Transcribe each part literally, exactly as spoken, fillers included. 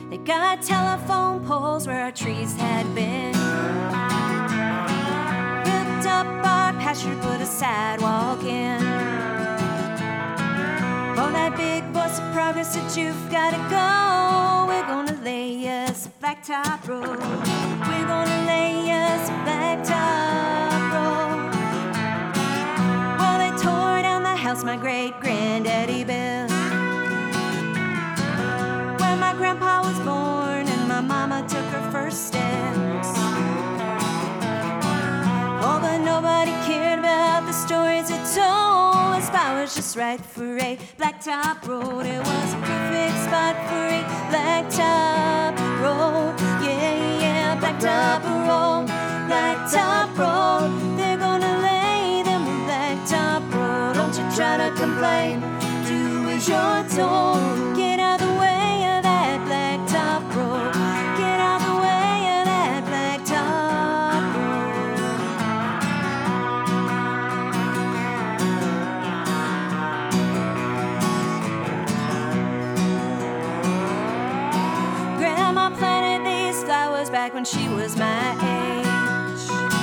They got telephone poles where our trees had been. Ripped up our pasture, put a sidewalk in. Oh, that big voice of progress that you've gotta go. We're gonna lay us a blacktop road. We're gonna lay us a blacktop road. Well, they tore down the house my great-granddaddy built. When my grandpa was born and my mama took her first steps. Oh, but nobody cared about the stories it told. The spot was just right for a blacktop road. It was a perfect spot for a blacktop road. Yeah, yeah, blacktop road, blacktop road. They're gonna lay them a blacktop road. Don't you try to complain, do as you're told. Get out the way of that blacktop road. Get out the way of that blacktop road. Grandma planted these flowers back when she was my age.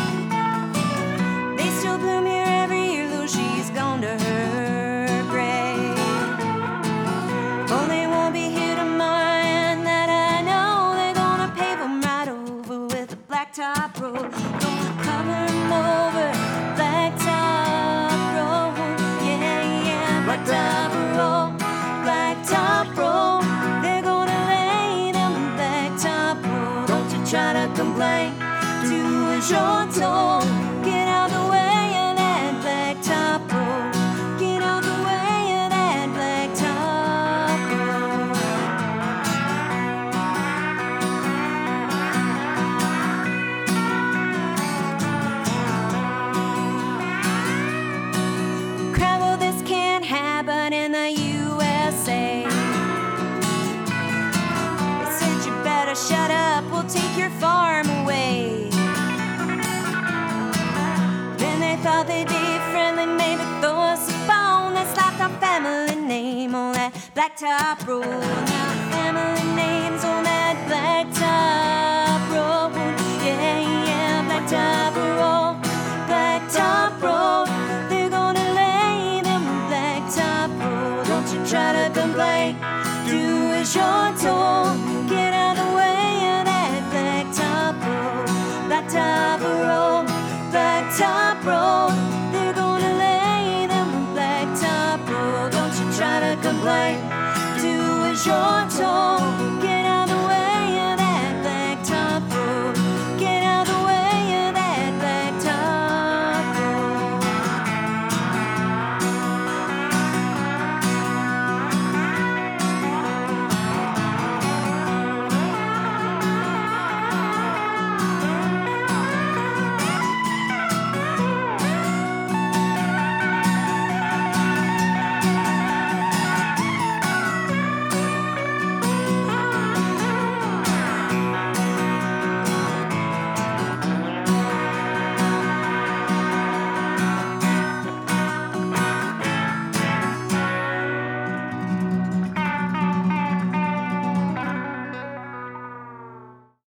They still bloom here every year, though she's gone to her grave. Oh, they won't be here tomorrow, and that I know. They're gonna pave them right over with a blacktop road. Gonna cover them over, blacktop road. Yeah, yeah, blacktop road, blacktop road. They're gonna lay them a blacktop road. Don't you try to complain, do as you're told. Get out the way of that blacktop road. Get out the way of that blacktop road. Gravel, this can't happen in the U S A. They said you better shut up, we'll take your farm away. Then they thought they'd be friendly, maybe throw us a bone. They slapped our family name on that blacktop road. Now the family name's on that blacktop road. Yeah, yeah, blacktop road, blacktop road. They're gonna lay them a blacktop road. Don't you try to complain, do as you're told. Get out the way of that blacktop road, blacktop road, blacktop road. They're gonna lay them a blacktop road. Don't you try to complain, do as you're told.